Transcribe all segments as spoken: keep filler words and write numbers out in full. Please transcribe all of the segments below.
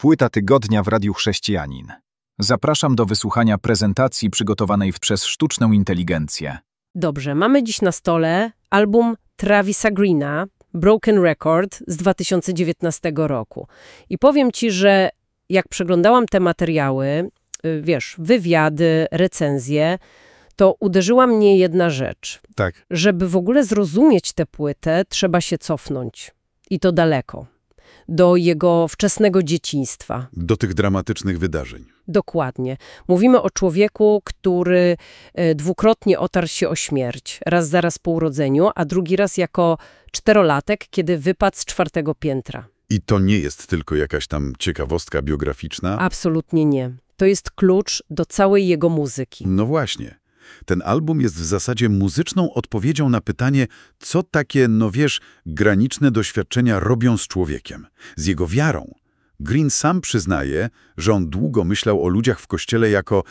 Płyta tygodnia w Radiu Chrześcijanin. Zapraszam do wysłuchania prezentacji przygotowanej przez sztuczną inteligencję. Dobrze, mamy dziś na stole album Travisa Greena, Broken Record z dwa tysiące dziewiętnastego roku. I powiem Ci, że jak przeglądałam te materiały, wiesz, wywiady, recenzje, to uderzyła mnie jedna rzecz. Tak. Żeby w ogóle zrozumieć tę płytę, trzeba się cofnąć. I to daleko. Do jego wczesnego dzieciństwa. Do tych dramatycznych wydarzeń. Dokładnie. Mówimy o człowieku, który e, dwukrotnie otarł się o śmierć. Raz zaraz po urodzeniu, a drugi raz jako czterolatek, kiedy wypadł z czwartego piętra. I to nie jest tylko jakaś tam ciekawostka biograficzna? Absolutnie nie. To jest klucz do całej jego muzyki. No właśnie. Ten album jest w zasadzie muzyczną odpowiedzią na pytanie, co takie, no wiesz, graniczne doświadczenia robią z człowiekiem, z jego wiarą. Green sam przyznaje, że on długo myślał o ludziach w kościele jako,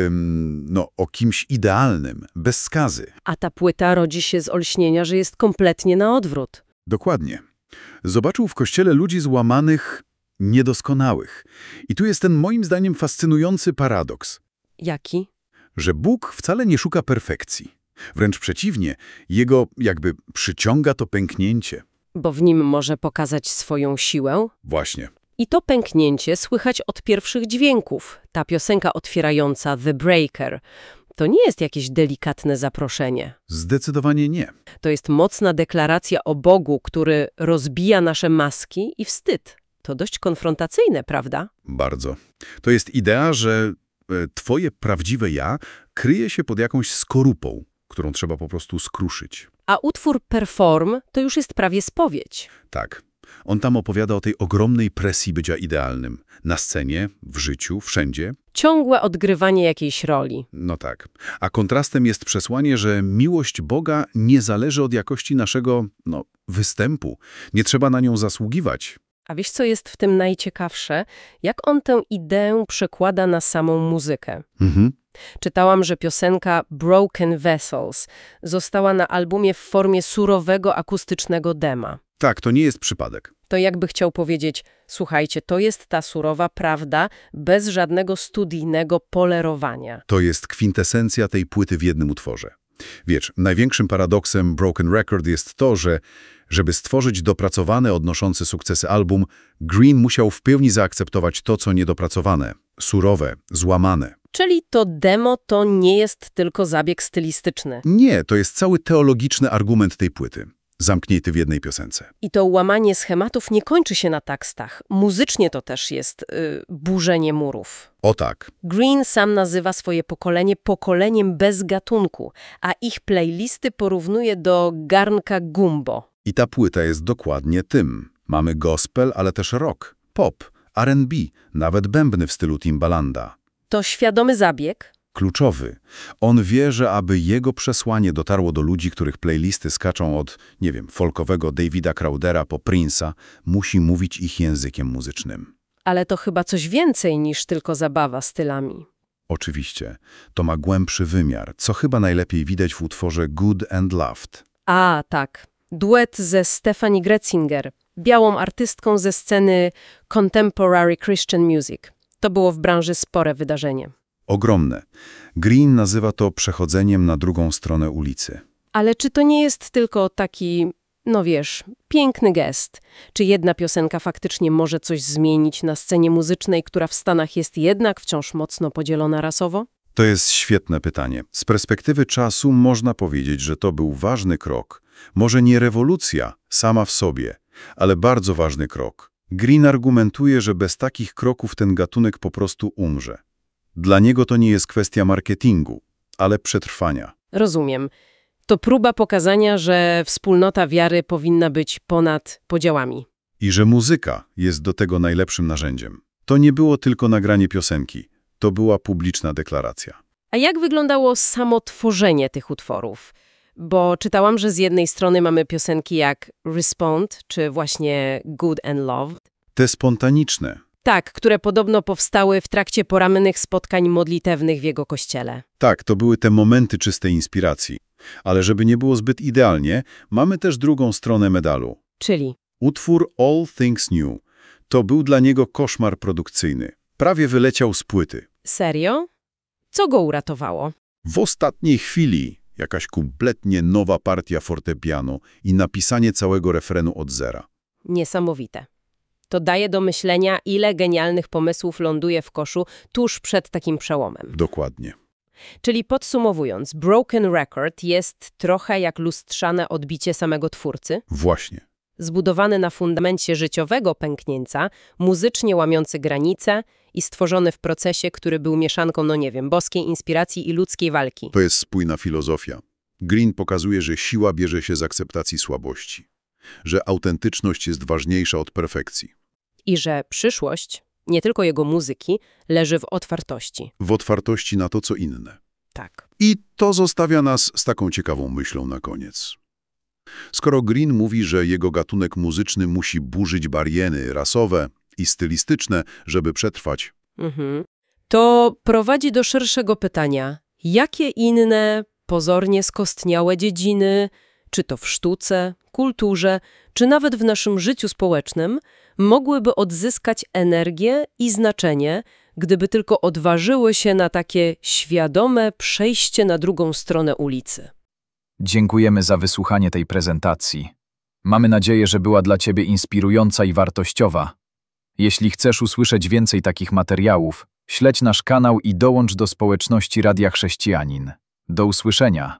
ym, no, o kimś idealnym, bez skazy. A ta płyta rodzi się z olśnienia, że jest kompletnie na odwrót. Dokładnie. Zobaczył w kościele ludzi złamanych, niedoskonałych. I tu jest ten moim zdaniem fascynujący paradoks. Jaki? Że Bóg wcale nie szuka perfekcji. Wręcz przeciwnie, jego jakby przyciąga to pęknięcie. Bo w nim może pokazać swoją siłę. Właśnie. I to pęknięcie słychać od pierwszych dźwięków. Ta piosenka otwierająca The Breaker to nie jest jakieś delikatne zaproszenie. Zdecydowanie nie. To jest mocna deklaracja o Bogu, który rozbija nasze maski i wstyd. To dość konfrontacyjne, prawda? Bardzo. To jest idea, że e, twoje prawdziwe ja kryje się pod jakąś skorupą, którą trzeba po prostu skruszyć. A utwór Perform to już jest prawie spowiedź. Tak. On tam opowiada o tej ogromnej presji bycia idealnym. Na scenie, w życiu, wszędzie. Ciągłe odgrywanie jakiejś roli. No tak. A kontrastem jest przesłanie, że miłość Boga nie zależy od jakości naszego, no, występu. Nie trzeba na nią zasługiwać. A wiesz, co jest w tym najciekawsze? Jak on tę ideę przekłada na samą muzykę. Mhm. Czytałam, że piosenka Broken Vessels została na albumie w formie surowego akustycznego dema. Tak, to nie jest przypadek. To jakby chciał powiedzieć, słuchajcie, to jest ta surowa prawda, bez żadnego studijnego polerowania. To jest kwintesencja tej płyty w jednym utworze. Wiesz, największym paradoksem Broken Record jest to, że żeby stworzyć dopracowany, odnoszący sukcesy album, Green musiał w pełni zaakceptować to, co niedopracowane, surowe, złamane. Czyli to demo to nie jest tylko zabieg stylistyczny. Nie, to jest cały teologiczny argument tej płyty, zamknięty w jednej piosence. I to łamanie schematów nie kończy się na tekstach. Muzycznie to też jest yy, burzenie murów. O tak. Green sam nazywa swoje pokolenie pokoleniem bez gatunku, a ich playlisty porównuje do garnka gumbo. I ta płyta jest dokładnie tym. Mamy gospel, ale też rock, pop, R and B, nawet bębny w stylu Timbalanda. To świadomy zabieg? Kluczowy. On wie, że aby jego przesłanie dotarło do ludzi, których playlisty skaczą od, nie wiem, folkowego Davida Crowdera po Prince'a, musi mówić ich językiem muzycznym. Ale to chyba coś więcej niż tylko zabawa stylami. Oczywiście. To ma głębszy wymiar, co chyba najlepiej widać w utworze Good and Loved. A, tak. Duet ze Stephanie Gretzinger, białą artystką ze sceny Contemporary Christian Music. To było w branży spore wydarzenie. Ogromne. Green nazywa to przechodzeniem na drugą stronę ulicy. Ale czy to nie jest tylko taki, no wiesz, piękny gest? Czy jedna piosenka faktycznie może coś zmienić na scenie muzycznej, która w Stanach jest jednak wciąż mocno podzielona rasowo? To jest świetne pytanie. Z perspektywy czasu można powiedzieć, że to był ważny krok. Może nie rewolucja sama w sobie, ale bardzo ważny krok. Green argumentuje, że bez takich kroków ten gatunek po prostu umrze. Dla niego to nie jest kwestia marketingu, ale przetrwania. Rozumiem. To próba pokazania, że wspólnota wiary powinna być ponad podziałami. I że muzyka jest do tego najlepszym narzędziem. To nie było tylko nagranie piosenki, to była publiczna deklaracja. A jak wyglądało samo tworzenie tych utworów? Bo czytałam, że z jednej strony mamy piosenki jak Respond, czy właśnie Good and Loved. Te spontaniczne. Tak, które podobno powstały w trakcie porannych spotkań modlitewnych w jego kościele. Tak, to były te momenty czystej inspiracji. Ale żeby nie było zbyt idealnie, mamy też drugą stronę medalu. Czyli? Utwór All Things New. To był dla niego koszmar produkcyjny. Prawie wyleciał z płyty. Serio? Co go uratowało? W ostatniej chwili jakaś kompletnie nowa partia fortepianu i napisanie całego refrenu od zera. Niesamowite. To daje do myślenia, ile genialnych pomysłów ląduje w koszu tuż przed takim przełomem. Dokładnie. Czyli podsumowując, Broken Record jest trochę jak lustrzane odbicie samego twórcy, Właśnie. zbudowany na fundamencie życiowego pęknięcia, muzycznie łamiący granice i stworzony w procesie, który był mieszanką, no nie wiem, boskiej inspiracji i ludzkiej walki. To jest spójna filozofia. Green pokazuje, że siła bierze się z akceptacji słabości. Że autentyczność jest ważniejsza od perfekcji. I że przyszłość, nie tylko jego muzyki, leży w otwartości. W otwartości na to, co inne. Tak. I to zostawia nas z taką ciekawą myślą na koniec. Skoro Green mówi, że jego gatunek muzyczny musi burzyć bariery rasowe i stylistyczne, żeby przetrwać, Mhm. To prowadzi do szerszego pytania. Jakie inne, pozornie skostniałe dziedziny, czy to w sztuce, kulturze, czy nawet w naszym życiu społecznym, mogłyby odzyskać energię i znaczenie, gdyby tylko odważyły się na takie świadome przejście na drugą stronę ulicy? Dziękujemy za wysłuchanie tej prezentacji. Mamy nadzieję, że była dla Ciebie inspirująca i wartościowa. Jeśli chcesz usłyszeć więcej takich materiałów, śledź nasz kanał i dołącz do społeczności Radia Chrześcijanin. Do usłyszenia.